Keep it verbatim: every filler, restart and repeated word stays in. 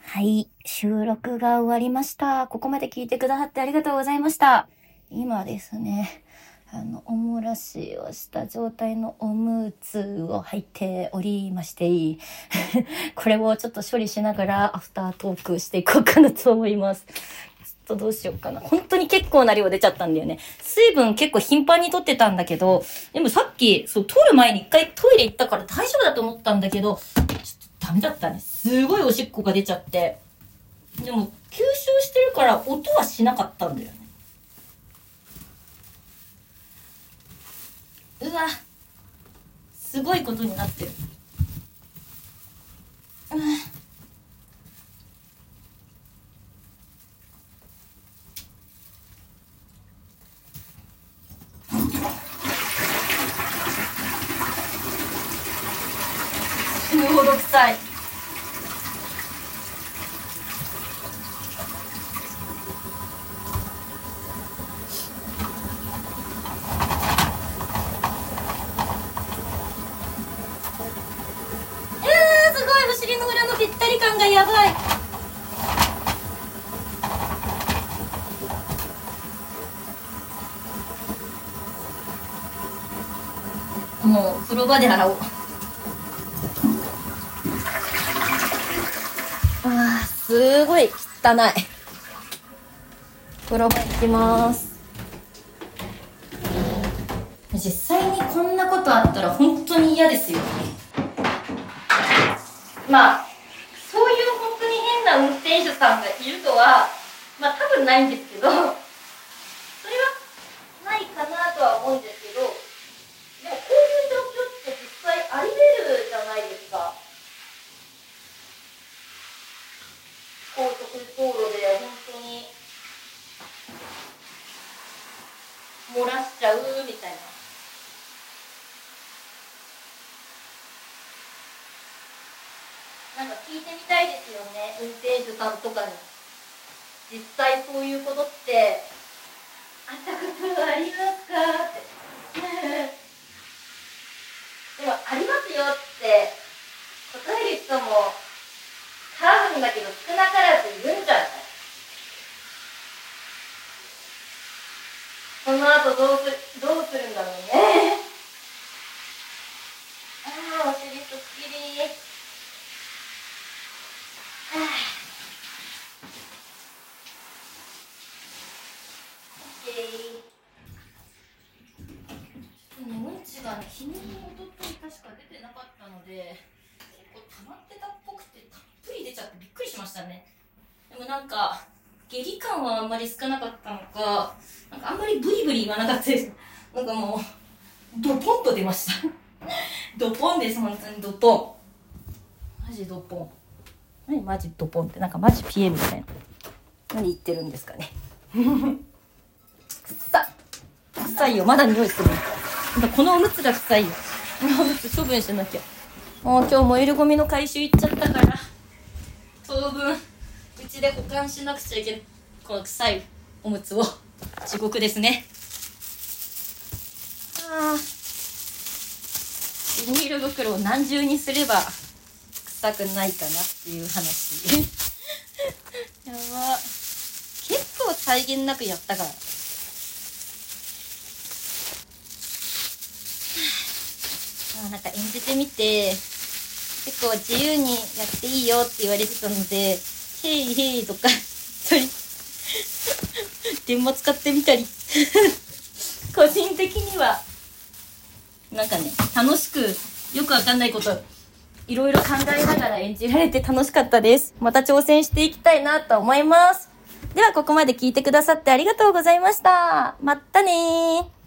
はい、収録が終わりました。ここまで聞いてくださってありがとうございました。今ですね、あの、おもらしをした状態のおむつを履いておりまして、これをちょっと処理しながらアフタートークしていこうかなと思います。ちょっとどうしようかな。本当に結構な量出ちゃったんだよね。水分結構頻繁に取ってたんだけど、でもさっき、そう、取る前に一回トイレ行ったから大丈夫だと思ったんだけど、ちょっとダメだったね。すごいおしっこが出ちゃって。でも、吸収してるから音はしなかったんだよね。うわ、すごいことになってる。うわ死ぬほど臭い。えー、すごい、お尻の裏のぴったり感がやばい。もう風呂場で洗おう。あー、すごい汚い。風呂場行きます。実際にこんなことあったら本当に嫌ですよ。まあ、そういう本当に変な運転手さんがいるとは、まあ多分ないんですけど、それはないかなとは思うんですけど、でもこういう状況って実際あり得るじゃないですか。高速道路で本当に漏らしちゃうみたいな。なんか聞いてみたいですよね、運転手さんとかに。実際そういうことってあったことありますかって。でもありますよって答える人も多分だけど少なからずいるんじゃない？その後どうすどうするんだろうね。ああ、お尻すっきり。はあ、オッケー。ね、うんちがね、昨日のおととい確か出てなかったので、結構溜まってたっぽくてたっぷり出ちゃってびっくりしましたね。でもなんか下痢感はあんまり少なかったのか、なんかあんまりブリブリ言わなかったです。なんかもうドポンと出ました。ドポンです、本当にドポン。マジドポン。何マジドポンって、なんかマジピエみたいな。何言ってるんですかね。くっさ臭いよ、まだ匂いする。このおむつが臭いよ。このおむつ処分しなきゃ。もう今日燃えるゴミの回収行っちゃったから、当分うちで保管しなくちゃいけない。この臭いおむつを。地獄ですね。あー、ビニール袋を何重にすれば臭くないかなっていう話。やば。結構際限なくやったから。あ、なんか演じてみて結構自由にやっていいよって言われてたので、へいへいとか電話使ってみたり個人的にはなんかね、楽しく、よくわかんないこといろいろ考えながら演じられて楽しかったです。また挑戦していきたいなと思います。ではここまで聞いてくださってありがとうございました。まったねー。